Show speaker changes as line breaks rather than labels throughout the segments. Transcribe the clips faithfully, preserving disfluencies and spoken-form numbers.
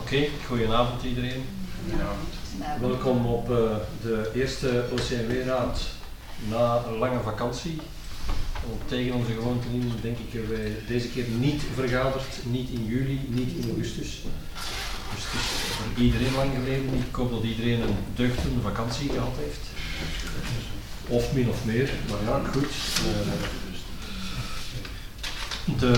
okay, goedenavond iedereen.
Ja.
Welkom op uh, de eerste O C M W-raad na een lange vakantie. Want tegen onze gewoonte in denk ik hebben wij deze keer niet vergaderd, niet in juli, niet in augustus. Dus het is voor iedereen lang geleden. Ik hoop dat iedereen een deugdende vakantie gehad heeft. Of min of meer, maar ja, goed. Uh, de,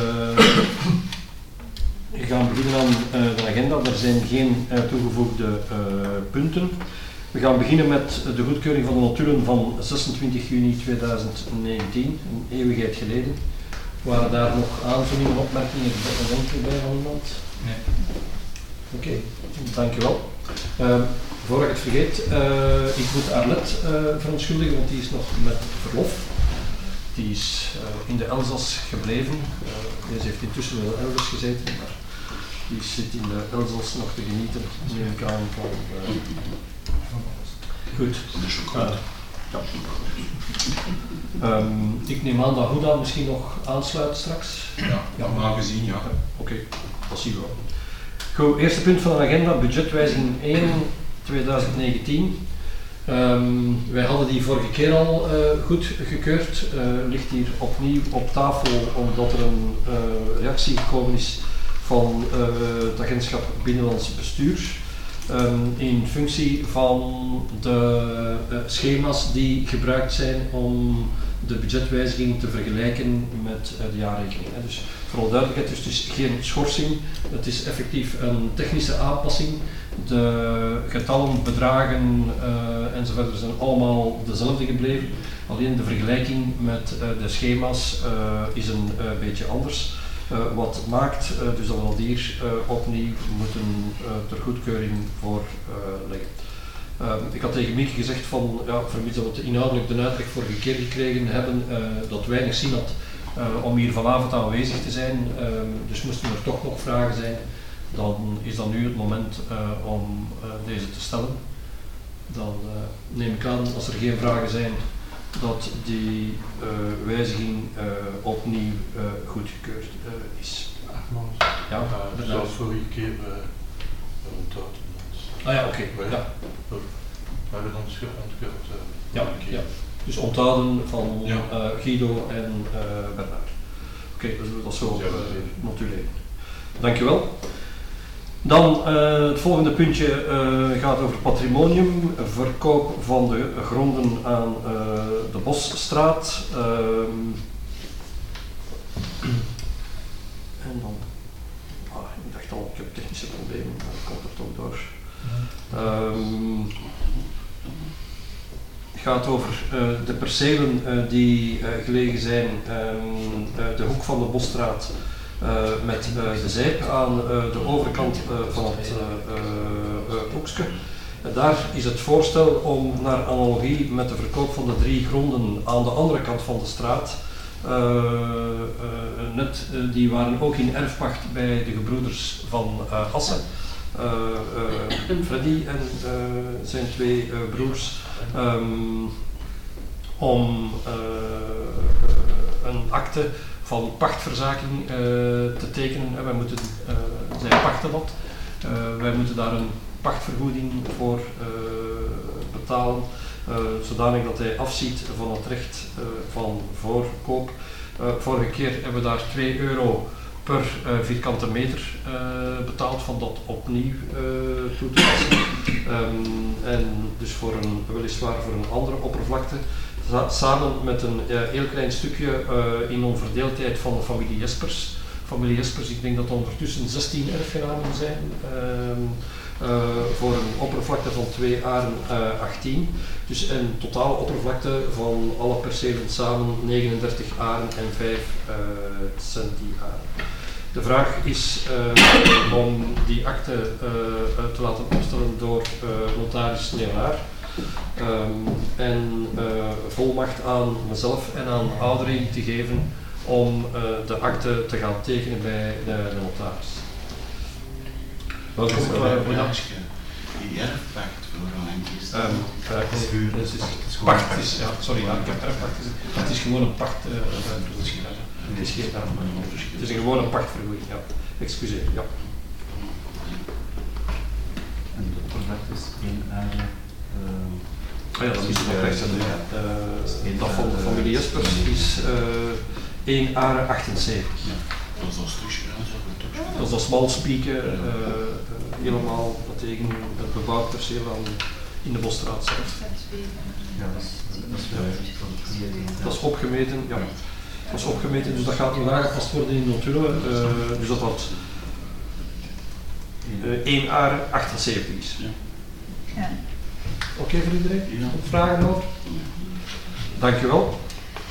we gaan beginnen aan uh, de agenda. Er zijn geen uh, toegevoegde uh, punten. We gaan beginnen met de goedkeuring van de notulen van zesentwintig juni tweeduizend negentien, een eeuwigheid geleden. Waren daar nog aanvullingen, opmerkingen, bedenken bij van iemand?
Nee.
Oké, okay, dankjewel. Uh, voor ik het vergeet, uh, ik moet Arlette uh, verontschuldigen, want die is nog met verlof. Die is uh, in de Elzas gebleven. Uh, deze heeft intussen wel elders gezeten, maar die zit in de Elzas nog te genieten, neem ik aan van... Uh, goed. Uh, ja. um, ik neem aan dat Huda misschien nog aansluit straks.
Ja, ja. Normaal gezien, ja.
Oké, okay, dat zien we wel. Goed, eerste punt van de agenda, budgetwijziging één tweeduizend negentien. Um, wij hadden die vorige keer al uh, goed gekeurd. Uh, ligt hier opnieuw op tafel omdat er een uh, reactie gekomen is van uh, het agentschap Binnenlands Bestuur. Um, in functie van de uh, schema's die gebruikt zijn om de budgetwijziging te vergelijken met uh, de jaarrekening. Hè. Dus voor alle duidelijkheid, dus het is geen schorsing, het is effectief een technische aanpassing. De getallen, bedragen uh, enzovoort zijn allemaal dezelfde gebleven. Alleen de vergelijking met uh, de schema's uh, is een uh, beetje anders. Uh, wat maakt uh, dus dat we dat hier uh, opnieuw moeten uh, ter goedkeuring voor uh, leggen. Uh, ik had tegen Mieke gezegd van, ja, vermits dat we inhoudelijk de uitleg vorige keer gekregen hebben, uh, dat weinig zin had uh, om hier vanavond aanwezig te zijn. Uh, dus moesten er toch nog vragen zijn, dan is dat nu het moment uh, om uh, deze te stellen. Dan uh, neem ik aan, als er geen vragen zijn, dat die uh, wijziging uh, opnieuw uh, goedgekeurd uh, is.
Ja, uh, zoals vorige keer uh, onthoud.
Ah ja, oké. Okay. Ja.
We hebben ons ontkeurd. Uh,
ja, ja, dus onthouden van
ja.
uh, Guido en uh, Bernard. Oké, okay, dus we dat zo uh, notuleren. Dankjewel. Dan uh, het volgende puntje uh, gaat over patrimonium, verkoop van de gronden aan uh, de Bosstraat. Uh, en dan, ah, ik dacht al, ik heb technische problemen, maar dat komt er toch door. Um, het gaat over uh, de percelen uh, die uh, gelegen zijn um, uh, de hoek van de Bosstraat. Uh, met uh, de zijp aan uh, de overkant uh, van het uh, uh, uh, hoekske. Uh, daar is het voorstel om naar analogie met de verkoop van de drie gronden aan de andere kant van de straat, uh, uh, net, uh, die waren ook in erfpacht bij de gebroeders van uh, Assen. Uh, uh, Freddy en uh, zijn twee uh, broers, um, om uh, een akte van pachtverzaking uh, te tekenen. Uh, wij moeten, uh, zij pachten dat. Uh, wij moeten daar een pachtvergoeding voor uh, betalen, uh, zodanig dat hij afziet van het recht uh, van voorkoop. Uh, vorige keer hebben we daar twee euro per uh, vierkante meter uh, betaald van dat opnieuw uh, toe te passen. Um, en dus voor een, weliswaar voor een andere oppervlakte. Samen met een uh, heel klein stukje uh, in onverdeeldheid van de familie Jespers. Familie Jespers, ik denk dat er ondertussen zestien erfgenamen zijn. Uh, uh, voor een oppervlakte van twee aren uh, achttien. Dus een totale oppervlakte van alle percelen samen negenendertig aren en vijf uh, centiaren. De vraag is uh, om die akte uh, te laten opstellen door uh, notaris Leonaar. Um, en uh, volmacht aan mezelf en aan Audrey te geven om uh, de akte te gaan tekenen bij de, de notaris. Welkom.
Die erfpacht voor een kist.
Um, uh, het is, is pacht, is, ja, sorry, ja, ik heb erfpacht gezegd. Het is gewoon een pacht. Uh, het is geen erfpacht. Het is een gewone pachtvergoeding, ja. Excuseer, ja.
oppervlakte is één area. Uh,
ah ja, dat is nog rechts. Uh, dat van de familie Jespers is uh, één are achtenzeventig.
Ja, dat is dat stukje, ja, zo goed.
Dat is dat smal spieken, uh, uh, helemaal tegen het bebouwd perceel aan in de Bosstraat zelf.
Ja, dat is, dat is wel
dat is opgemeten, ja. Dat is opgemeten, dus dat gaat nog aangepast worden in notulen, uh, dus dat dat uh, één are achtenzeventig is.
Ja.
Ja.
Oké okay voor iedereen?
Ja.
Vragen over? Dankjewel.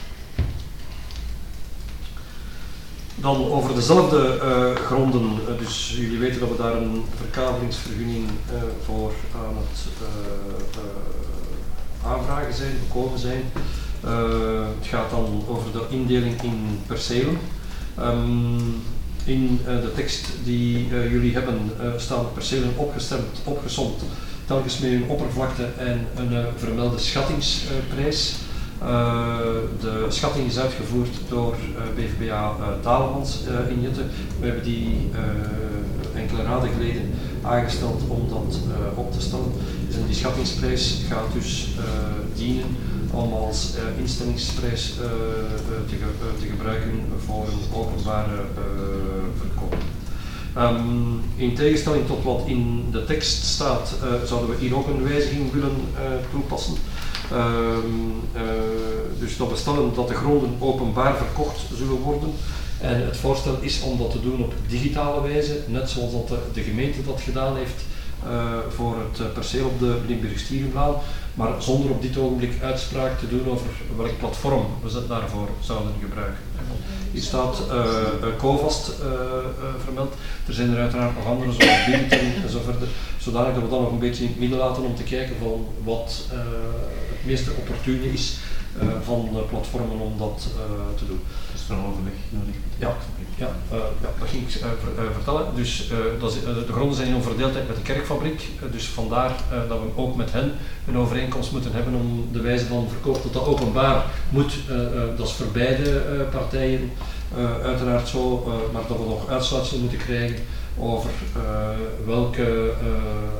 Dan over dezelfde uh, gronden, uh, dus jullie weten dat we daar een verkavelingsvergunning uh, voor aan het uh, uh, aanvragen zijn, bekomen zijn. Uh, het gaat dan over de indeling in percelen. Um, in uh, de tekst die uh, jullie hebben uh, staan de percelen opgestemd, opgesomd, telkens met een oppervlakte en een uh, vermelde schattingsprijs. Uh, de schatting is uitgevoerd door uh, B V B A uh, Dalemans uh, in Jutte. We hebben die uh, enkele raden geleden aangesteld om dat uh, op te stellen. En die schattingsprijs gaat dus uh, dienen om als uh, instellingsprijs uh, uh, te, ge uh, te gebruiken voor een openbare uh, verkoop. Um, in tegenstelling tot wat in de tekst staat, uh, zouden we hier ook een wijziging willen uh, toepassen. Um, uh, dus dat we stellen dat de gronden openbaar verkocht zullen worden. En het voorstel is om dat te doen op digitale wijze, net zoals dat de, de gemeente dat gedaan heeft uh, voor het uh, perceel op de Limburgstierenlaan, maar zonder op dit ogenblik uitspraak te doen over welk platform we het daarvoor zouden gebruiken. Hier staat uh, uh, Covast uh, uh, vermeld. Er zijn er uiteraard nog andere, zoals Bibiton en zo verder, zodanig dat we dan nog een beetje in het midden laten om te kijken van wat uh, het meest opportune is uh, van de platformen om dat uh, te doen.
Is er een overleg nodig?
Ja, ja, uh, ja, dat ging ik uh, ver, uh, vertellen. Dus uh, dat is, uh, de gronden zijn in onverdeeldheid met de kerkfabriek, uh, dus vandaar uh, dat we ook met hen een overeenkomst moeten hebben om de wijze van verkoop dat dat openbaar moet. Uh, uh, dat is voor beide uh, partijen uh, uiteraard zo, uh, maar dat we nog uitsluitsel moeten krijgen over uh, welke uh,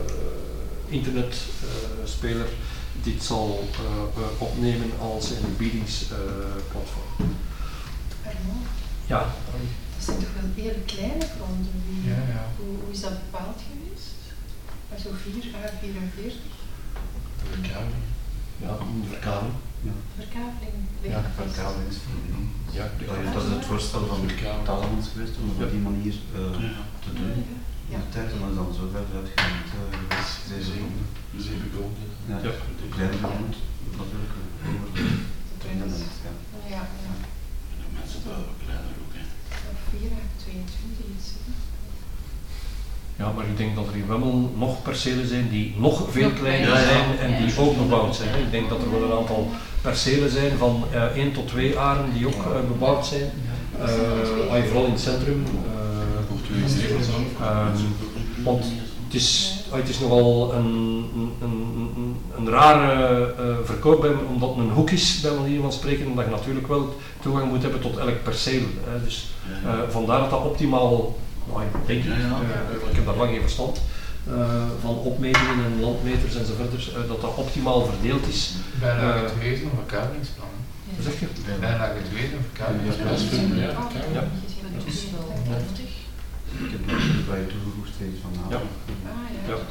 internetspeler uh, dit zal uh, uh, opnemen als een biedingsplatform. Uh, Ja.
Dat zijn toch wel hele kleine gronden. Wie,
Ja, ja.
Hoe, hoe is dat bepaald geweest? Maar zo vier à vierenveertig?
Verkaveling.
Ja, een verkaveling.
Ja,
Verkaveling.
ja verkaveling is vergunning.
Ja,
Ja, dat is het voorstel van Dalemans geweest om het op die manier uh,
Ja.
te doen.
Ja.
In de tijd en dat is dan zo verder uitgegaan geweest. Deze regio.
Zeven gronden.
Ja,
Ja.
kleine grond, natuurlijk. Dringend, ja.
Ja, ja.
En de mensen bouwen kleiner ook, hè.
Of vier à tweeëntwintig iets. hè.
Ja, maar ik denk dat er in Wemmel nog percelen zijn die nog veel kleiner
Ja, ja.
zijn en die
Ja.
ook bebouwd zijn. Ik denk dat er wel een aantal percelen zijn van uh, één tot twee aren die ook uh, bebouwd zijn. Uh, uh, vooral in het centrum. Uh,
Of twee zegels aan.
Um, want het is, het is nogal een, een, een, een rare uh, verkoop, bij, omdat het een hoek is, bij manier van spreken, omdat je natuurlijk wel toegang moet hebben tot elk perceel. Hè. Dus uh, vandaar dat dat optimaal, nou, ik denk,
Ja, ja.
uh, ik heb daar lang geen verstand uh, van opmetingen en landmeters enzovoort, uh, dat dat optimaal verdeeld is.
Bijna
Uh,
het wezen een verkavelingsplan.
Wat zeg je?
Bijna het wezen een verkavelingsplan.
Ja, ja, ja.
Ja.
Dat is wel nodig.
Ik heb natuurlijk bij je toegevoegd steeds van
Ja.
Ah ja.
Ja.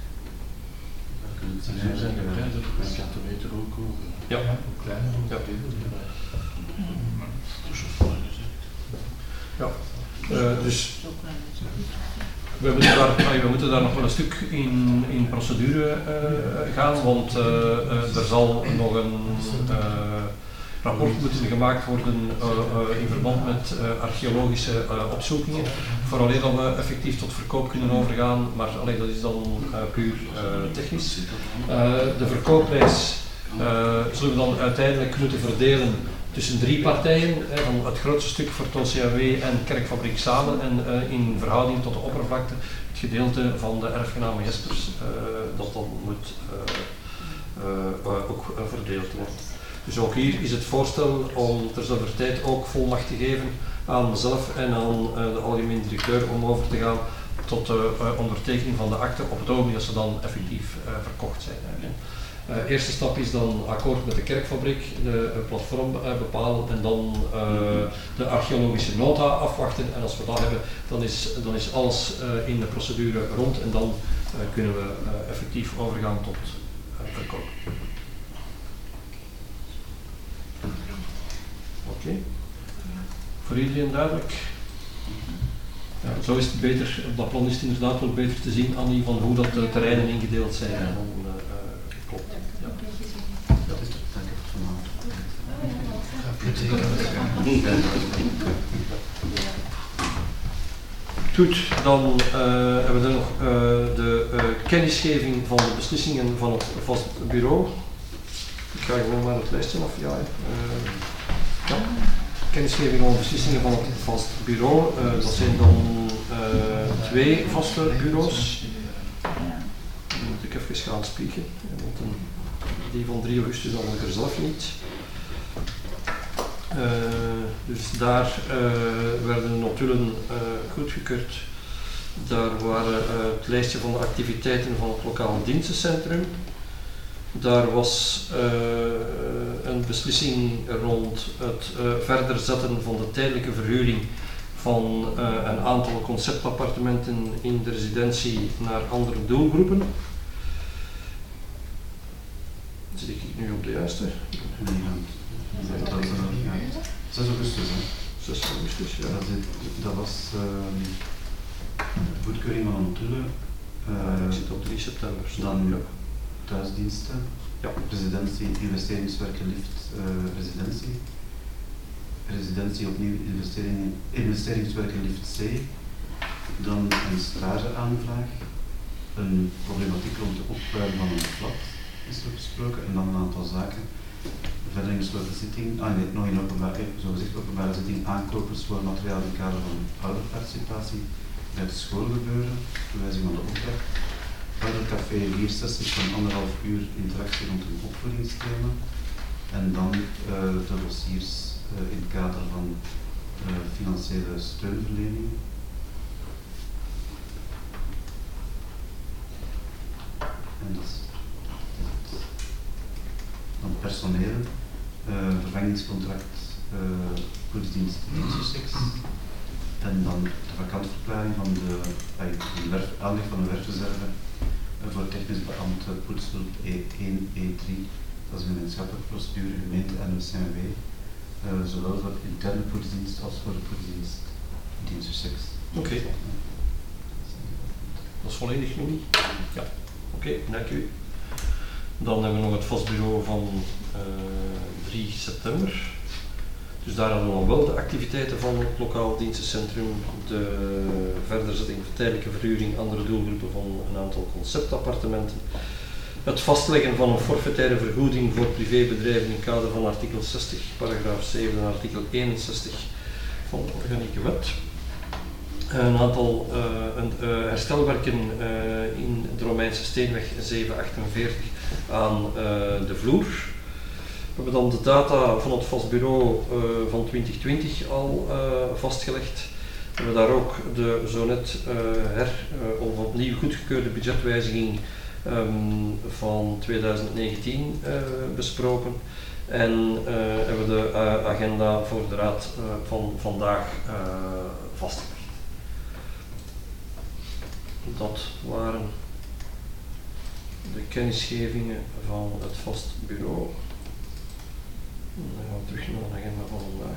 En zo zijn de prijzen per centimeter ook hoger.
Ja.
Hoe kleiner, hoe
Ja.
beter.
Dat is zo voor gezegd.
Ja. Uh, dus we moeten, daar, we moeten daar nog wel een stuk in, in procedure uh, gaan, want uh, uh, er zal nog een uh, rapport moeten gemaakt worden uh, uh, in verband met uh, archeologische uh, opzoekingen, vooraleer dat we effectief tot verkoop kunnen overgaan, maar allee, dat is dan uh, puur uh, technisch. Uh, de verkoopprijs uh, zullen we dan uiteindelijk moeten verdelen tussen drie partijen, hè, van het grootste stuk voor het O C M W en Kerkfabriek samen en uh, in verhouding tot de oppervlakte het gedeelte van de erfgename Jespers, uh, dat dan moet uh, uh, uh, ook uh, verdeeld worden. Dus ook hier is het voorstel om terzelfde tijd ook volmacht te geven aan mezelf en aan uh, de algemeen directeur om over te gaan tot de uh, ondertekening van de akte op het ogenblik dat ze dan effectief uh, verkocht zijn. Uh, uh, eerste stap is dan akkoord met de kerkfabriek, de uh, platform uh, bepalen en dan uh, de archeologische nota afwachten. En als we dat hebben, dan is, dan is alles uh, in de procedure rond en dan uh, kunnen we uh, effectief overgaan tot uh, verkoop. Oké. Okay. Voor iedereen duidelijk? Ja, zo is het beter, op dat plan is het inderdaad wel beter te zien, Annie, van hoe dat de terreinen ingedeeld zijn. En dan, uh, uh, klopt. Ja.
Dat is het. Dank je voor het
Goed, dan uh, hebben we nog uh, de uh, kennisgeving van de beslissingen van het vast bureau. Ik ga gewoon maar het lijstje af. Ja, uh, ja. Kennisgeving van de beslissingen van het vast bureau. Uh, dat zijn dan uh, twee vaste bureaus. Dan moet ik even gaan spieken, want een, die van drie augustus dan ik er zelf niet. Uh, dus daar uh, werden de notulen uh, goedgekeurd. Daar waren uh, het lijstje van de activiteiten van het lokaal dienstencentrum. Daar was uh, een beslissing rond het uh, verder zetten van de tijdelijke verhuring van uh, een aantal conceptappartementen in de residentie naar andere doelgroepen. Zit ik nu op de juiste?
Nee, ja. Dat, uh, ja. zes augustus, hè?
zes augustus, ja.
Dat, is, dat was uh, de goedkeuring van de notulen. Uh,
ja, ik zit op drie september.
Dan
ja.
Thuisdiensten,
ja.
Residentie, investeringswerken, lift, uh, residentie. Residentie opnieuw investeringen, investeringswerken, lift C. Dan een stageaanvraag. Een problematiek rond de opruiming van een flat is er besproken en dan een aantal zaken. Verder in gesloten zitting, ah nee, nog in openbare, zo gezegd openbare zitting, aankopers voor materiaal in het kader van ouderparticipatie bij het schoolgebeuren, verwijzing van de opdracht. Oudercafé, vier sessies van anderhalf uur interactie rond een opvoedingsthema. En dan uh, de dossiers uh, in het kader van uh, financiële steunverlening. En dat is dan personeel, uh, vervangingscontract, uh, goedsdienst, dienstversex. En dan de vakantverklaring van de, uh, werf, aanleg van een werfreserve uh, voor technisch beambte poetshulp E één, E drie. Dat is een gemeenschappelijke procedure, gemeente en de C M W. Uh, zowel voor de interne poetsdienst als voor de poetsdienst dienstversex.
Oké. Okay. Dat is volledig nu niet? Ja. Oké, okay, dank u. Dan hebben we nog het vastbureau van uh, drie september. Dus daar hadden we dan wel de activiteiten van het lokaal dienstencentrum, de verderzetting van tijdelijke verhuring, andere doelgroepen van een aantal conceptappartementen. Het vastleggen van een forfaitaire vergoeding voor privébedrijven in het kader van artikel zestig, paragraaf zeven en artikel eenenzestig van de organieke wet. Een aantal uh, een, uh, herstelwerken uh, in de Romeinse Steenweg zevenhonderdachtenveertig aan uh, de vloer. We hebben dan de data van het vastbureau uh, van twintig twintig al uh, vastgelegd. We hebben daar ook de zo net uh, her, uh, of opnieuw goedgekeurde budgetwijziging um, van tweeduizend negentien uh, besproken. En uh, hebben we de uh, agenda voor de raad uh, van vandaag uh, vastgelegd. Dat waren de kennisgevingen van het vast bureau. Dan gaan we terug naar de agenda van vandaag.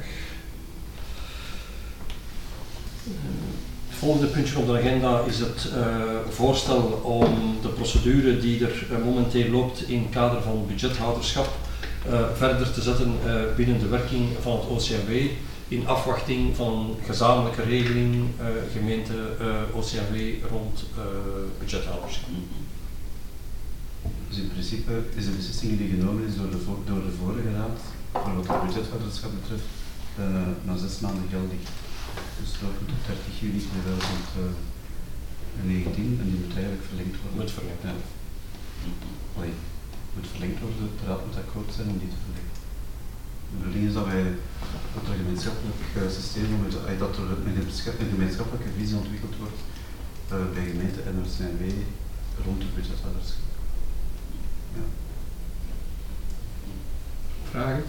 Uh, het volgende puntje op de agenda is het uh, voorstel om de procedure die er uh, momenteel loopt in het kader van budgethouderschap uh, verder te zetten uh, binnen de werking van het O C M W in afwachting van gezamenlijke regeling uh, gemeente uh, O C M W rond uh, budgethouderschap.
Dus in principe is de beslissing die genomen is door de, vo door de vorige raad, voor wat het budgethouderschap betreft, uh, na zes maanden geldig. Dus dat moet op dertig juni tweeduizend negentien en die moet eigenlijk verlengd worden.
Moet verlengd.
Ja. Allee, moet verlengd worden, de raad moet akkoord zijn om die te verlengen. De bedoeling is dat wij dat er een gemeenschappelijk uh, systeem, dat er een gemeenschappelijke visie ontwikkeld wordt uh, bij gemeente en R C N W rond het budgetleiderschap. Ja.
Vragen?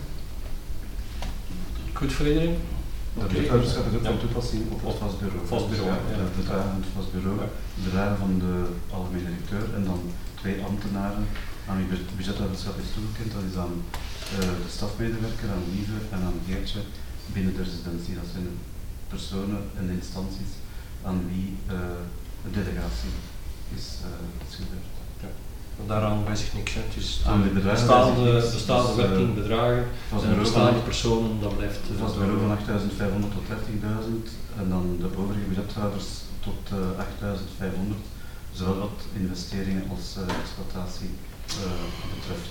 Goed voor iedereen?
Het
Oké.
budgetleiderschap is ook
Ja.
van toepassing op het vast bureau.
Vast bureau,
Dus,
ja.
ja, de bedragen van het vast bureau,
Ja.
de bedragen van de algemeen directeur en dan twee ambtenaren aan wie het budgetleiderschap is toegekend. Dat is aan uh, de stafmedewerker, aan Lieve en aan Geertje binnen de residentie. Dat zijn de personen en de instanties aan wie uh, de delegatie is uh, gebeurd.
Daaraan wijzigt niks. Hè. Het is de
Aan de bedragen
bestaande,
wijzigt niks.
bestaande
Dus, uh,
werking, bedragen
Vast
en
bureau
bestaande
van,
personen, dat blijft. uh,
vast bureau van achttaduizend vijfhonderd tot dertigduizend en dan de overige budgethouders tot uh, achttaduizend vijfhonderd, zowel wat investeringen als uh, exploitatie uh, betreft.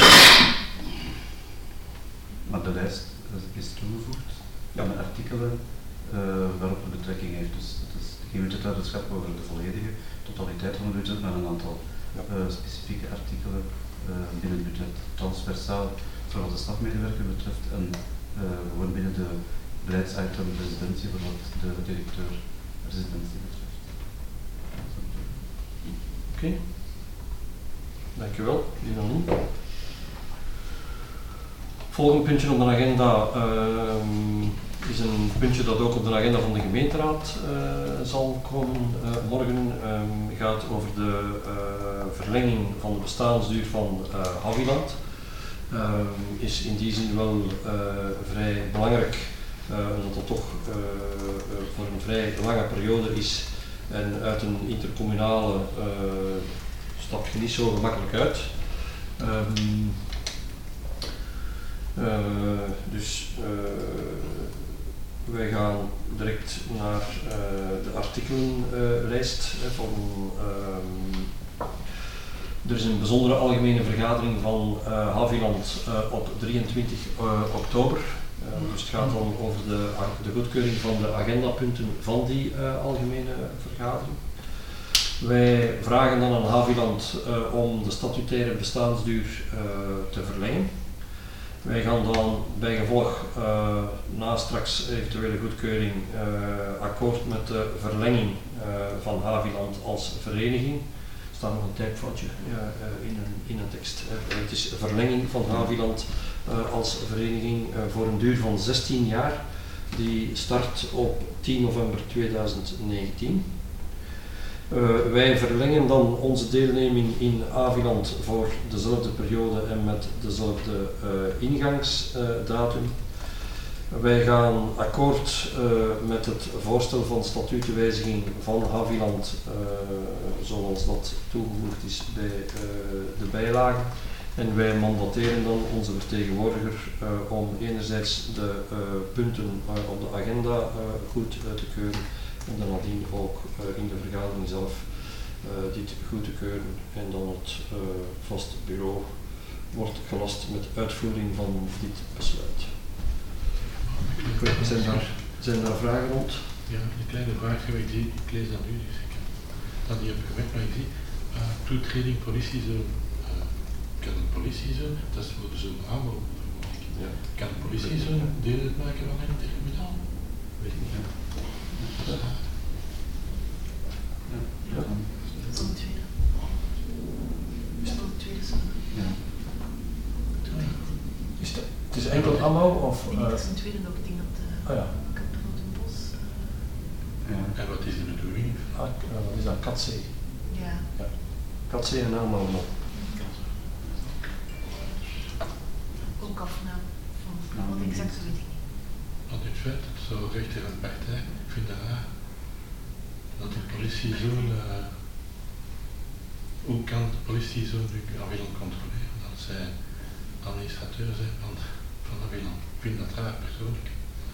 Maar de lijst uh, is toegevoegd
Ja.
aan de artikelen uh, waarop het betrekking heeft. Dus het is geen budgetleiderschap over de volledige totaliteit van het budget, maar een aantal
Ja.
uh, specifieke artikelen uh, binnen het budget, transversaal voor wat de stafmedewerker betreft en uh, gewoon binnen de beleidsitem residentie voor wat de directeur residentie betreft.
Oké. Okay. Dankjewel, Dinanou. Volgende puntje op de agenda uh, is een puntje dat ook op de agenda van de gemeenteraad uh, zal komen uh, morgen. Het um, gaat over de uh, verlenging van de bestaansduur van uh, Haviland. Uh, is in die zin wel uh, vrij belangrijk, uh, omdat het toch uh, uh, voor een vrij lange periode is en uit een intercommunale uh, stap je niet zo gemakkelijk uit. Um, uh, dus uh, wij gaan direct naar uh, de artikelenlijst uh, van. Um, Er is een bijzondere algemene vergadering van uh, Haviland uh, op drieëntwintig uh, oktober. Uh, dus het gaat dan over de, de goedkeuring van de agendapunten van die uh, algemene vergadering. Wij vragen dan aan Haviland uh, om de statutaire bestaansduur uh, te verlengen. Wij gaan dan bij gevolg uh, na straks eventuele goedkeuring uh, akkoord met de verlenging uh, van Haviland als vereniging. Er staat nog een typfoutje uh, uh, in, een, in een tekst. Uh, het is verlenging van Haviland uh, als vereniging uh, voor een duur van zestien jaar. Die start op tien november tweeduizend negentien. Uh, wij verlengen dan onze deelneming in Haviland voor dezelfde periode en met dezelfde uh, ingangsdatum. Uh, wij gaan akkoord uh, met het voorstel van statutenwijziging van Haviland, uh, zoals dat toegevoegd is bij uh, de bijlagen. En wij mandateren dan onze vertegenwoordiger uh, om enerzijds de uh, punten uh, op de agenda uh, goed uh, te keuren en dan nadien ook uh, in de vergadering zelf uh, dit goed te keuren. En dan het uh, vast bureau wordt gelast met uitvoering van dit besluit. Zijn daar, zijn daar vragen rond?
Ja, een kleine vraag, ik, zie, ik lees dat nu, dus ik heb dat niet heb gemerkt, maar ik zie uh, toetreding politiezone. Uh, kan een politiezone, dat is voor de zone AMO, vermoed ik.
Ja.
Kan een politiezone deel uitmaken van een intercommunaal? Weet ik niet. Ja.
Ja. Ja.
Dat is een tweede. Is dat een tweede zin?
Ja.
Is het, het is enkel A M O of?
Ik denk
Uh,
dat is een tweede nog, ik denk dat de
oh ja,
Kaprotenbos.
Ja.
En wat is de bedoeling?
ah, uh, wat is dat? K A T C.
Ja.
K A T C en A M O nog.
Ook afnaam van
Nou,
wat
niet.
exact weet ik niet.
Want in feite, het zou rechter een partij, ik vind dat raar, dat de politiezone, uh, hoe kan de politiezone nu Haviland controleren, dat zij administrateur zijn van, van Haviland. Ik vind dat raar persoonlijk.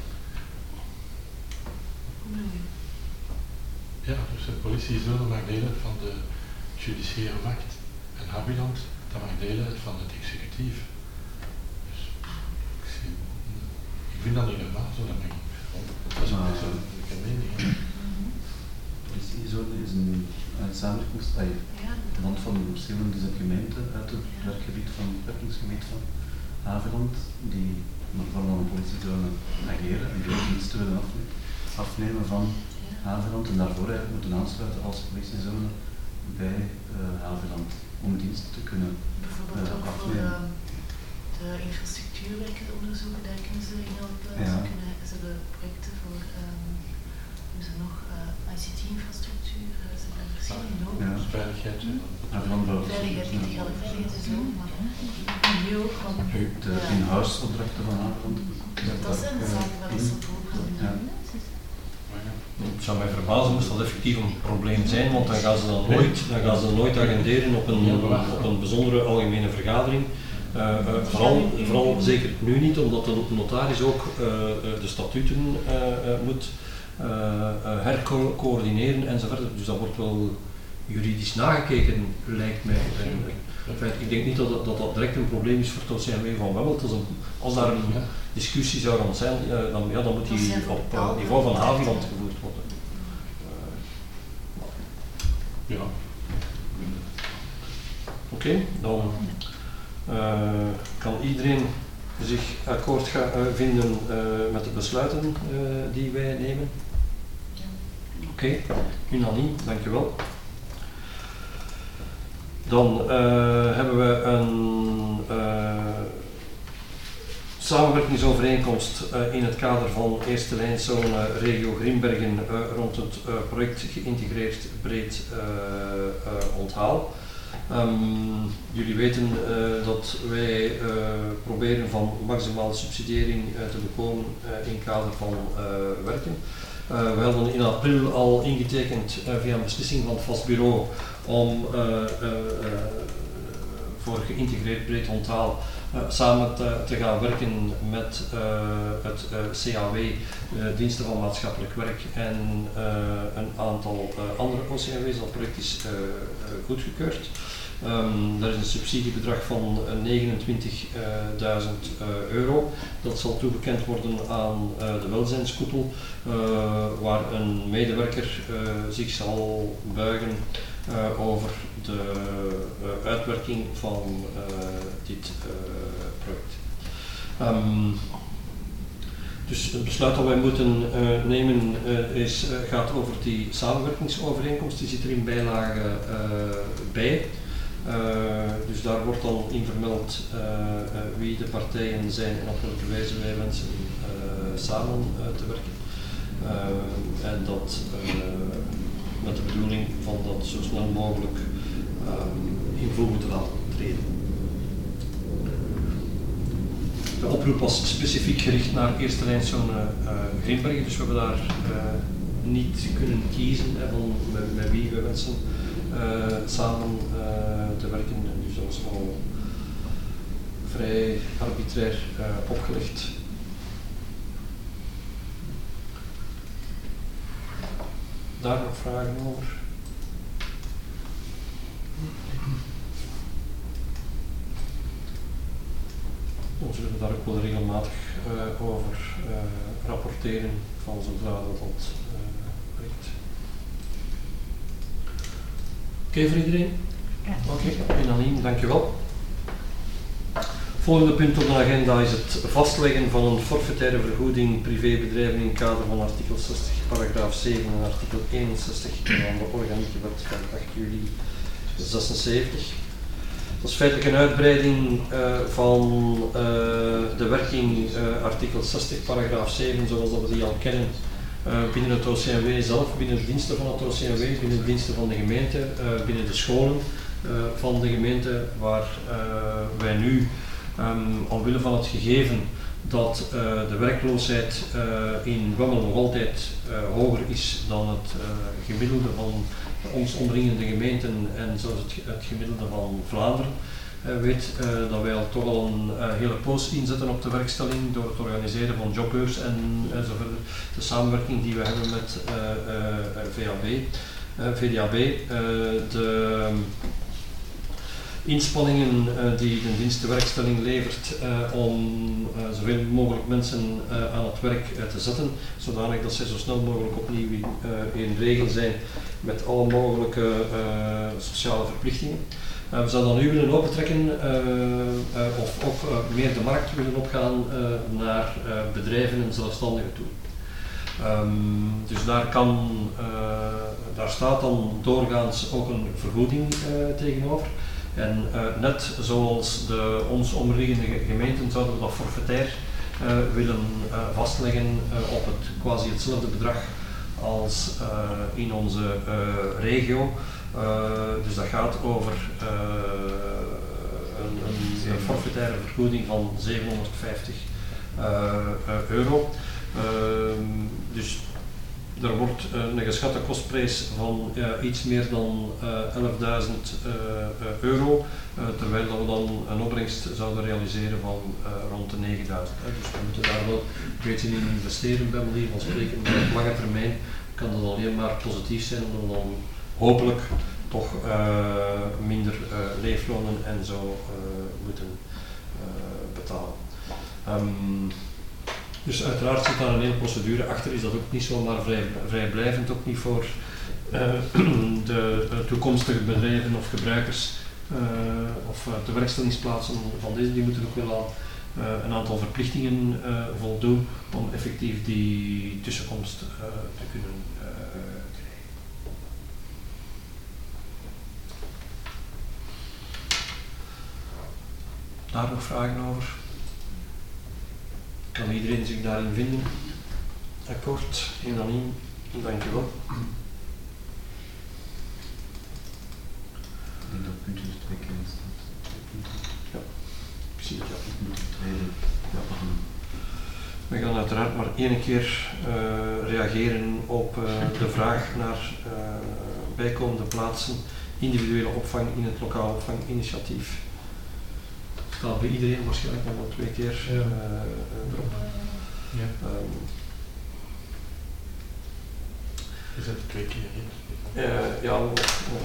Hoe bedoel je?
Ja, dus de politiezone mag deel uit van de judiciaire macht en Haviland, dat mag deel uit van het executief. Dus ik, zie, ik vind dat niet normaal, zo dat mag niet. Dat is een
Maar-
persoonlijke mening. hè.
Politiezone is een, een samenkomst uit
Ja,
de hand van de verschillende gemeenten uit het werkgebied van het werkingsgebied van Haviland, die met vorm van een politiezone ageren en die ook diensten willen afne- afnemen van
ja.
Haveland en daarvoor eigenlijk moeten aansluiten als politiezone bij uh, Haveland om dienst te kunnen
bijvoorbeeld
uh,
ook voor
afnemen.
uh, de infrastructuurwerken onderzoeken, daar kunnen ze in helpen.
Ja.
Ze, kunnen, ze hebben projecten voor um, hoe ze nog uh, I C T-infrastructuur, uh, ze hebben daar verschillende nodig.
Ja.
Veiligheid.
Haveland wel.
Veiligheid, digitale veiligheid is ook, maar milieu ook. Want,
De
ja.
in-house opdrachten van Haveland.
Dat zijn de zaken waar ze op hopen.
Ja.
Het zou mij verbazen moest dat effectief een probleem zijn, want dan gaan ze dan nooit, dan gaan ze nooit agenderen op een, op een bijzondere algemene vergadering. Uh, uh, vooral, vooral zeker nu niet, omdat de notaris ook uh, de statuten uh, uh, moet uh, uh, hercoördineren enzovoort. Dus dat wordt wel juridisch nagekeken, lijkt mij. En, in feite, ik denk niet dat dat, dat dat direct een probleem is voor het O C M W van Wemmel. Als daar een discussie zou gaan zijn, uh, dan, ja, dan moet die op uh, niveau van Haviland gevoerd worden. Uh,
ja.
Oké, okay, dan uh, kan iedereen zich akkoord gaan, uh, vinden uh, met de besluiten uh, die wij nemen. Oké, okay. Unaniem, dankjewel. Dan uh, hebben we een uh, samenwerkingsovereenkomst uh, in het kader van Eerste Lijnzone Regio Grimbergen uh, rond het uh, project geïntegreerd breed uh, uh, onthaal. Um, jullie weten uh, dat wij uh, proberen van maximale subsidiëring uh, te bekomen uh, in het kader van uh, werken. Uh, we hadden in april al ingetekend uh, via een beslissing van het vast bureau om uh, uh, uh, voor geïntegreerd breed onthaal uh, samen te, te gaan werken met uh, het uh, C A W, uh, diensten van maatschappelijk werk en uh, een aantal uh, andere O C M W's. Dat project is uh, uh, goedgekeurd. Um, er is een subsidiebedrag van negenentwintigduizend uh, euro. Dat zal toegekend worden aan uh, de welzijnskoepel, uh, waar een medewerker uh, zich zal buigen uh, over de uh, uitwerking van uh, dit uh, project. Um, Dus het besluit dat wij moeten uh, nemen uh, is, uh, gaat over die samenwerkingsovereenkomst, die zit er in bijlage uh, bij. Uh, dus daar wordt dan in vermeld uh, uh, wie de partijen zijn en op welke wijze wij wensen uh, samen uh, te werken. Uh, en dat uh, met de bedoeling van dat zo snel mogelijk uh, in voege te laten treden. De oproep was specifiek gericht naar Eerste Lijnzone uh, Grimbergen, dus we hebben daar uh, niet kunnen kiezen hè, van met, met wie we wensen uh, samen uh, te werken. Dus dat was al vrij arbitrair uh, opgelegd. Daar nog vragen over? Dan zullen we daar ook wel regelmatig uh, over uh, rapporteren van zodra dat dat uh, werkt. Oké okay, voor iedereen?
Ja.
Oké, okay. Unaniem, dankjewel. Volgende punt op de agenda is het vastleggen van een forfaitaire vergoeding privébedrijven in het kader van artikel zestig, paragraaf zeven en artikel eenenzestig van de organieke wet van acht juli zesenzeventig. Dat is feitelijk een uitbreiding uh, van uh, de werking uh, artikel zestig, paragraaf zeven, zoals dat we die al kennen, uh, binnen het O C M W zelf, binnen de diensten van het O C M W, binnen de diensten van de gemeente, uh, binnen de scholen uh, van de gemeente, waar uh, wij nu, um, omwille van het gegeven dat uh, de werkloosheid uh, in Wemmel nog altijd uh, hoger is dan het uh, gemiddelde van ons omringende gemeenten en zelfs het, het gemiddelde van Vlaanderen, uh, weet uh, dat wij al toch al een uh, hele poos inzetten op de werkstelling door het organiseren van jobbeurs en, en zo verder. De samenwerking die we hebben met uh, uh, V A B, uh, V D A B, uh, de inspanningen uh, die de dienst de werkstelling levert uh, om uh, zoveel mogelijk mensen uh, aan het werk uh, te zetten, zodanig dat zij zo snel mogelijk opnieuw in, uh, in regel zijn met alle mogelijke uh, sociale verplichtingen. Uh, we zouden dan nu willen opentrekken uh, uh, of ook uh, meer de markt willen opgaan uh, naar uh, bedrijven en zelfstandigen toe. Um, dus daar, kan, uh, daar staat dan doorgaans ook een vergoeding uh, tegenover. En uh, net zoals de ons omliggende gemeenten zouden we dat forfaitair uh, willen uh, vastleggen uh, op het quasi hetzelfde bedrag als uh, in onze uh, regio. Uh, dus dat gaat over uh, een, een, een forfaitaire vergoeding van zevenhonderdvijftig uh, uh, euro. Uh, dus er wordt uh, een geschatte kostprijs van uh, iets meer dan uh, elfduizend uh, uh, euro, uh, terwijl dat we dan een opbrengst zouden realiseren van uh, rond de negenduizend. Uh, dus we moeten daar wel een beetje in investeren, bij manier van spreken, maar op lange termijn kan dat alleen maar positief zijn, omdat dan hopelijk toch uh, minder uh, leeflonen en zo uh, moeten uh, betalen. Um, Dus uiteraard zit daar een hele procedure achter, is dat ook niet zomaar vrij, vrijblijvend, ook niet voor uh, de uh, toekomstige bedrijven of gebruikers uh, of uh, de werkstellingsplaatsen van deze, die moeten ook wel aan uh, een aantal verplichtingen uh, voldoen om effectief die tussenkomst uh, te kunnen uh, krijgen. Daar nog vragen over? Kan iedereen zich daarin vinden? Akkoord, unaniem, dankjewel.
Ik denk dat puntje er twee keer in staat.
Ja, precies. Ja.
Tweede.
Ja. We gaan uiteraard maar één keer uh, reageren op uh, de vraag naar uh, bijkomende plaatsen, individuele opvang in het lokaal opvanginitiatief. Staat bij iedereen waarschijnlijk nog wel twee keer uh, uh, erop.
Ja.
Um,
Je zet er twee keer in.
uh, ja, uh,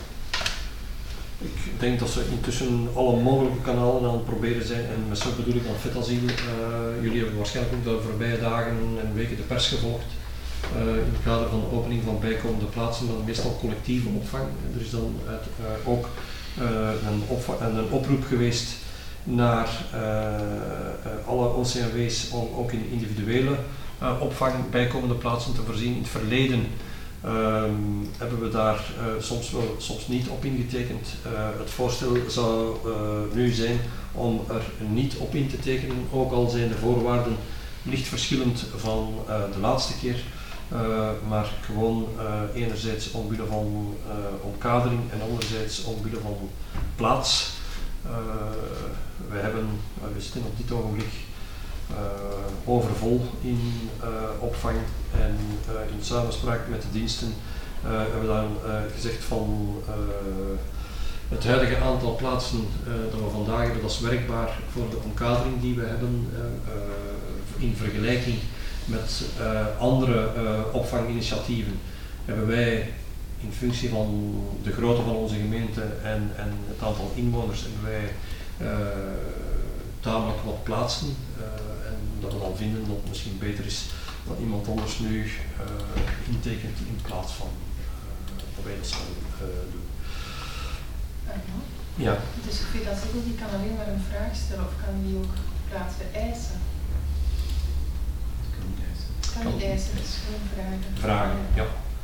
ik denk dat ze intussen alle mogelijke kanalen aan het proberen zijn, en met zo bedoel ik dan Vetasiel. Uh, jullie hebben waarschijnlijk ook de voorbije dagen en weken de pers gevolgd uh, in het kader van de opening van bijkomende plaatsen, dan meestal collectieve opvang. Er is dan uit, uh, ook uh, een, opvang, een oproep geweest naar uh, uh, alle O C M W's om ook in individuele uh, opvang bijkomende plaatsen te voorzien. In het verleden um, hebben we daar uh, soms wel, soms niet op ingetekend. Uh, het voorstel zou uh, nu zijn om er niet op in te tekenen, ook al zijn de voorwaarden licht verschillend van uh, de laatste keer. Uh, maar gewoon uh, enerzijds omwille van uh, omkadering en anderzijds omwille van plaats. Uh, we, hebben, uh, we zitten op dit ogenblik uh, overvol in uh, opvang en uh, in samenspraak met de diensten uh, hebben we dan uh, gezegd van uh, het huidige aantal plaatsen uh, dat we vandaag hebben, dat is werkbaar voor de omkadering die we hebben uh, uh, in vergelijking met uh, andere uh, opvanginitiatieven. Hebben wij in functie van de grootte van onze gemeente en, en het aantal inwoners hebben wij uh, tamelijk wat plaatsen uh, en dat we dan vinden dat het misschien beter is dat iemand anders nu uh, intekent in plaats van uh, dat wij dat zouden uh, doen.
Uh-huh.
Ja.
Dus ik vind dat Ziegel die kan alleen maar een vraag stellen of kan die ook plaatsen eisen?
Dat kan niet eisen.
Kan niet eisen, het is gewoon vragen.
Vragen, ja.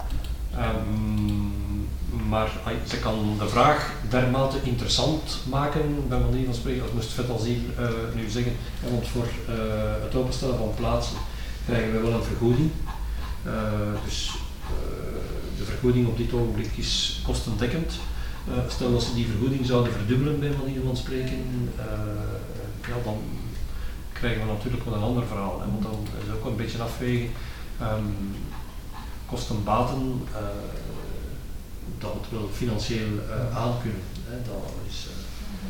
Um, maar uh, ze kan de vraag dermate interessant maken, bij manier van spreken, als moest Vetasiel uh, nu zeggen, ja, want voor uh, het openstellen van plaatsen krijgen we wel een vergoeding. Uh, dus uh, de vergoeding op dit ogenblik is kostendekkend. Uh, stel dat ze die vergoeding zouden verdubbelen, bij manier van spreken, uh, ja, dan krijgen we natuurlijk wel een ander verhaal. Hè, want dan is het ook een beetje afwegen. Um, kosten-baten, uh, dat we het wel financieel uh, aankunnen. Hè, dat is, uh,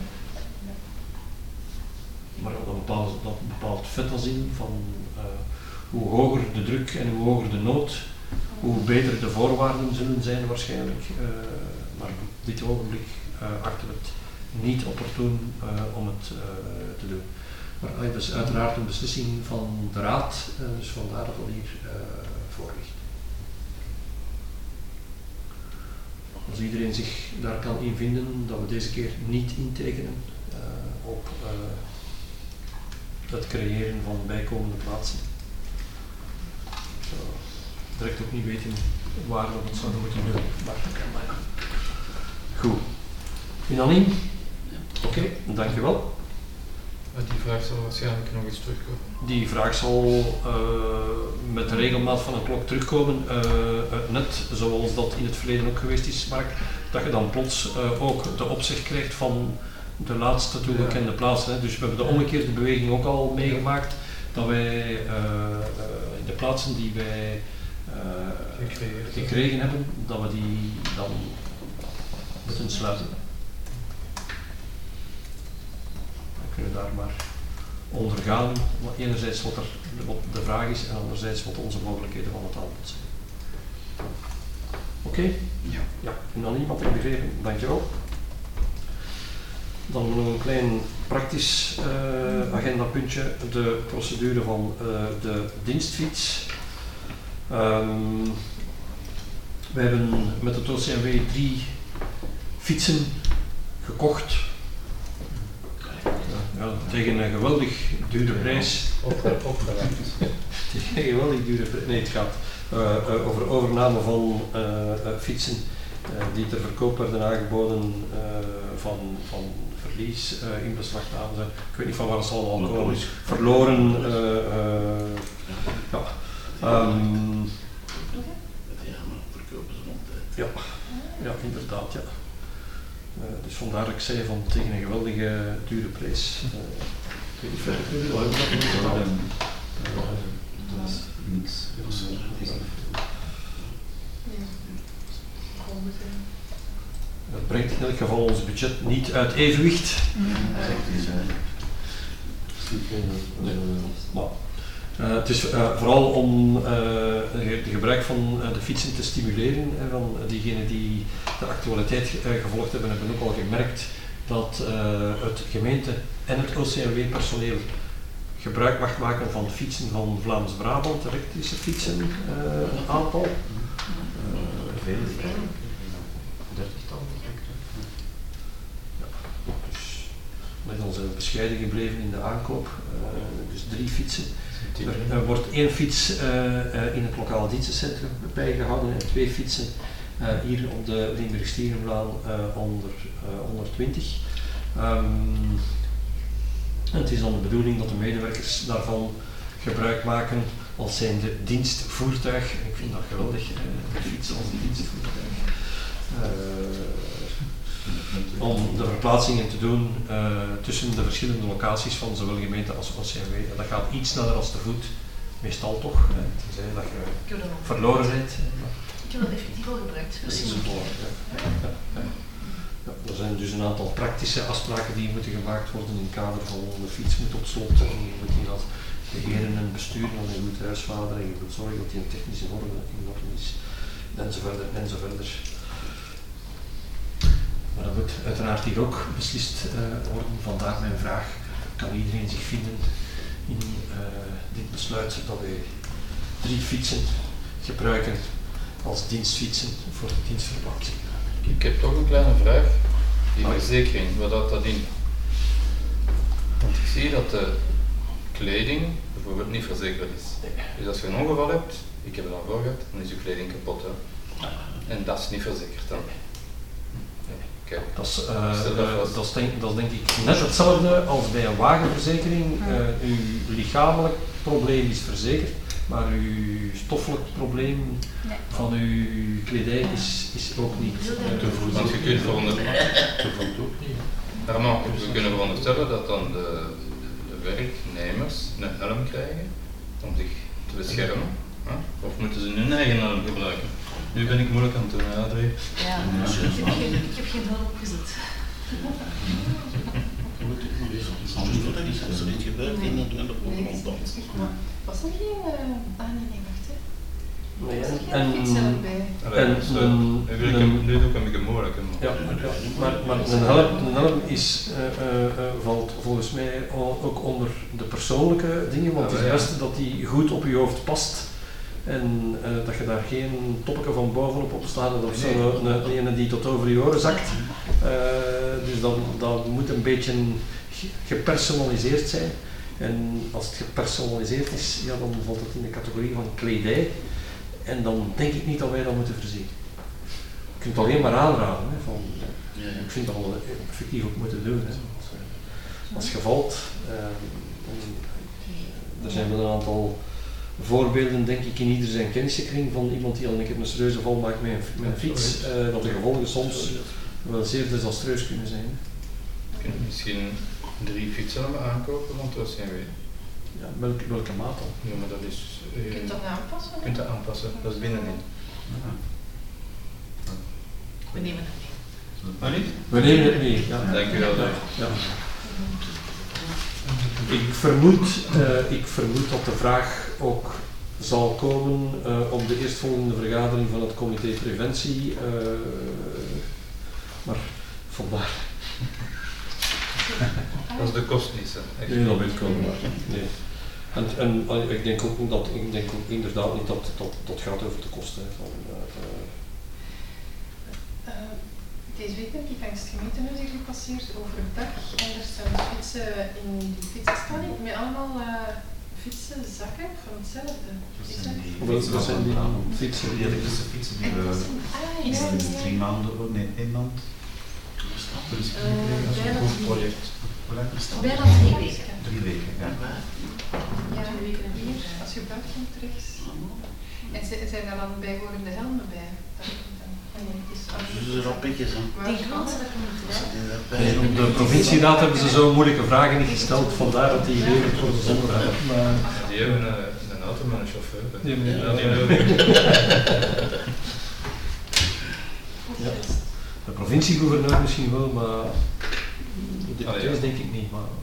maar dat bepaalt, dat bepaalt Vetasiel van uh, hoe hoger de druk en hoe hoger de nood, hoe beter de voorwaarden zullen zijn waarschijnlijk. Uh, maar op dit ogenblik uh, achten we het niet opportun uh, om het uh, te doen. Maar uh, dat is uiteraard een beslissing van de Raad, uh, dus vandaar dat dat hier uh, voor ligt. Als iedereen zich daar kan in vinden, dat we deze keer niet intekenen uh, op uh, het creëren van bijkomende plaatsen. zou direct ook niet weten waar we het zouden moeten doen. Maar, maar ja. Goed. Unaniem? Oké, okay, dankjewel.
Die vraag zal waarschijnlijk nog eens terugkomen.
Die vraag zal uh, met de regelmaat van een klok terugkomen, uh, uh, net zoals dat in het verleden ook geweest is, Mark, dat je dan plots uh, ook de opzicht krijgt van de laatste toegekende ja. plaatsen. Hè. Dus we hebben de omgekeerde beweging ook al meegemaakt, dat wij uh, uh, de plaatsen die wij uh, gekregen, gekregen hebben, dat we die dan moeten sluiten. Dan kunnen we daar maar ondergaan, enerzijds wat, er, wat de vraag is en anderzijds wat onze mogelijkheden van het aanbod zijn. Oké? Okay?
Ja.
Ja, unaniem had ik begrepen. Dankjewel. Dan nog een klein praktisch uh, agendapuntje, de procedure van uh, de dienstfiets. Um, we hebben met het O C M W drie fietsen gekocht. Ja, tegen een geweldig dure prijs.
Opgeruimd.
Tegen een geweldig dure prijs. Nee, het gaat uh, uh, over overname van uh, uh, fietsen uh, die ter verkoop werden aangeboden uh, van, van verlies uh, in beslag aan zijn. Ik weet niet van waar het zal al komen. Verloren. Uh, uh, ja. Um,
Ja, maar verkopen ze altijd.
ja, ja, inderdaad. Ja. Uh, dus vandaar dat ik zei van tegen een geweldige dure prijs. Uh, ik weet niet verder hoe we dat moeten betalen.
Dat is niks.
Dat brengt in elk geval ons budget niet uit evenwicht. Maar, uh, het is uh, vooral om uh, het gebruik van uh, de fietsen te stimuleren. En van diegenen die de actualiteit uh, gevolgd hebben, hebben ook al gemerkt dat uh, het gemeente en het O C M W-personeel gebruik mag maken van fietsen van Vlaams-Brabant, elektrische fietsen, uh, een aantal. Uh,
Veel, dertigtal.
Ja, dus met ons zijn we bescheiden gebleven in de aankoop, uh, dus drie fietsen. Er, er wordt één fiets uh, uh, in het lokaal dienstencentrum bijgehouden en twee fietsen uh, hier op de Limburg-Stierenlaan uh, onder uh, honderdtwintig. Um, en het is dan de bedoeling dat de medewerkers daarvan gebruik maken als zijn de dienstvoertuig. Ik vind dat geweldig, uh, de fiets als dienstvoertuig. Uh, om de verplaatsingen te doen uh, tussen de verschillende locaties van zowel gemeente als O C M W. En dat gaat iets sneller als te voet, meestal toch, hè, tenzij dat je verloren bent.
Ik heb dat effectief al gebruikt, verschillende keren.
Ja, ja, ja. Ja, er zijn dus een aantal praktische afspraken die moeten gemaakt worden in het kader van de fiets moet op slot en je moet die als beheren en besturen en je moet huisvader en je moet zorgen dat die in technische orde in orde is enzovoort enzovoort. Maar dat moet uiteraard hier ook beslist uh, worden, vandaar mijn vraag, kan iedereen zich vinden in uh, dit besluit dat wij drie fietsen gebruiken als dienstfietsen voor de dienstverplaatsing.
Ik heb toch een kleine vraag, die verzekering, wat houdt dat in? Want ik zie dat de kleding bijvoorbeeld niet verzekerd is. Dus als je een ongeval hebt, ik heb het al voor gehad, dan is je kleding kapot. Hè? En dat is niet verzekerd dan. Okay.
Dat, is, uh, uh, dat, is denk, dat is denk ik net hetzelfde als bij een wagenverzekering. Uh, uw lichamelijk probleem is verzekerd, maar uw stoffelijk probleem nee. van uw kledij is, is ook niet.
Te voet. Want je kunt veronderstellen, ook niet. Armand, we kunnen veronderstellen dat dan de, de werknemers een helm krijgen om zich te beschermen. Huh? Of moeten ze hun eigen helm gebruiken? Nu ben ik moeilijk aan het doen, ja, Adrie.
Ja, ik heb geen, ik heb geen hulp opgezet.
Dat is als er iets gebeurt in het ondergrond.
Was er geen... Uh, ah nee, nee, wacht hè.
Nee,
Was er
en,
geen fiets erbij?
en, en,
en, en, en, nu doe ik hem een moeilijk.
Ja, maar, maar een helm, een helm is, uh, uh, valt volgens mij ook onder de persoonlijke dingen, want het is het beste dat die goed op je hoofd past. En uh, dat je daar geen toppetje van bovenop op staat of zo, nee. een, een, een die tot over je oren zakt. Uh, dus dat, dat moet een beetje gepersonaliseerd zijn. En als het gepersonaliseerd is, ja, dan valt het in de categorie van kledij. En dan denk ik niet dat wij dat moeten voorzien. Je kunt het alleen maar aanraden. Hè, van,
Ja, ja.
ik vind dat we dat effectief ook moeten doen. Hè. Als, als je valt, uh, er zijn wel een aantal voorbeelden, denk ik, in ieder zijn kennissenkring van iemand die al een keer een serieuze val maakt met een, met een fiets, uh, dat de gevolgen soms wel zeer desastreus kunnen zijn.
Je kunt misschien drie fietsen aankopen, want dat zijn we.
Ja, welke, welke maat dan?
Ja, maar dat is...
Je
Uh,
kunt dat aanpassen.
je kunt dat aanpassen, dat is binnenin.
Ja.
We nemen het mee.
Maar niet?
We nemen het mee. Ja.
Dank u wel.
Ja, ja. Ik vermoed, uh, ik vermoed dat de vraag ook zal komen uh, op de eerstvolgende vergadering van het comité preventie, uh, maar vandaar.
Dat is de kost niet, hè. Echt.
Nee, dat weet ik wel, maar nee. En, en uh, ik denk ook, dat, ik denk ook inderdaad niet dat dat, dat gaat over de kosten. Van, uh, uh,
Uh, deze week heb ik langs het gemeentehuis hier gepasseerd overdag en er staan fietsen in die fietsenstalling met allemaal uh, fietsenzakken van hetzelfde.
Dat
Is
zijn
dat?
die
Hoeveel
fietsen
zijn die
aan-
fietsen?
Die elektrische fietsen die we
Ah, ja,
sinds
ja.
drie maanden, nee, één maand. Dus
Eh, bijna
goed
drie
project. Hoe lang is dat?
Bijna drie weken.
Drie weken, ja.
Ja, hier, als je buiten komt rechts. En ze- zijn daar dan bijhorende helmen bij? Dat komt dan. Oh nee, het is
Dus er al pikjes aan.
Die grootste dat komt
Zit
erbij.
in dat
Nee,
bij-
op de provincieraad hebben ze zo moeilijke vragen niet gesteld, vandaar dat die levert voor de zonder help. Maar
Die hebben een, een auto met een chauffeur. hè.
Die hebben-
Dat niet nodig.
Ja. De provinciegouverneur misschien wel, maar de
Ah, ja.
deputés denk ik niet. Maar...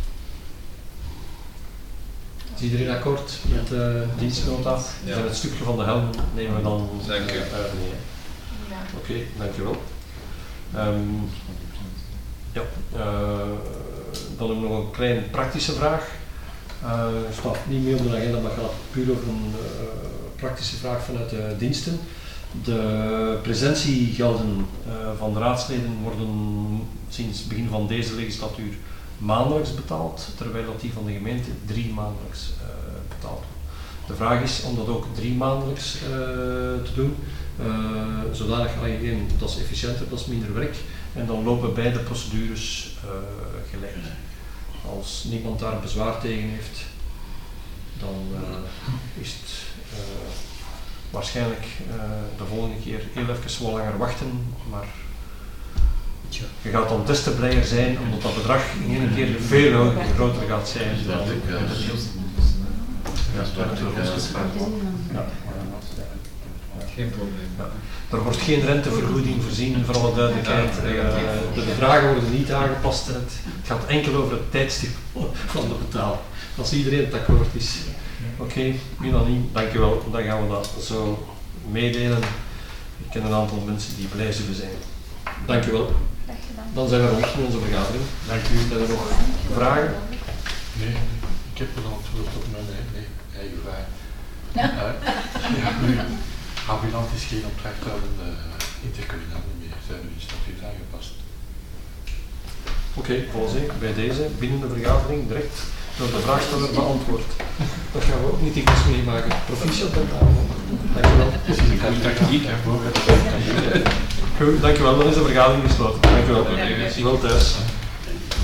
Is iedereen akkoord met de dienstnota?
Ja.
En het stukje van de helm nemen we dan
Dank u.
uh, uit. Nee, hè.
Ja.
Oké, okay, dankjewel. Um, ja, uh, dan hebben we nog een kleine praktische vraag. Uh, staat niet meer op de agenda, maar gaat puur over een uh, praktische vraag vanuit de diensten. De presentiegelden uh, van de raadsleden worden sinds het begin van deze legislatuur maandelijks betaald, terwijl dat die van de gemeente drie maandelijks uh, betaald worden. De vraag is om dat ook drie maandelijks uh, te doen, uh, zodanig alleen, dat is efficiënter, dat is minder werk en dan lopen beide procedures uh, gelijk. Als niemand daar bezwaar tegen heeft, dan uh, is het uh, waarschijnlijk uh, de volgende keer heel even wel langer wachten, maar je gaat dan des te blijer zijn omdat dat bedrag in één keer veel groter gaat zijn.
Dat
dan-
ik, uh,
Ja, dat is
Ja.
Geen probleem.
Ja. Er wordt geen rentevergoeding voorzien, voor alle duidelijkheid. Uh, de bedragen worden niet aangepast. Het gaat enkel over het tijdstip van de betaal. Als iedereen het akkoord is. Oké, okay, Melanie, dankjewel. Dan gaan we dat zo meedelen. Ik ken een aantal mensen die blij zullen zijn. Dankjewel. Dan zijn we rond in onze vergadering. Dank u. Zijn er nog vragen?
Nee, ik heb een antwoord op mijn nee, nee, eigen vraag. Uh, ja, nu, ambulant is geen opdrachthoudende uh, intercommunaal meer, zijn nu in statuut aangepast.
Oké, okay, volgens mij bij deze binnen de vergadering direct door de vraagsteller beantwoord. Dat gaan we ook niet dikwijls meemaken. Proficiat met avond. Dankjewel.
Goede tactiek, hè, voor het.
Goed, dankjewel. Dan is de vergadering gesloten. Dankjewel. Wel thuis.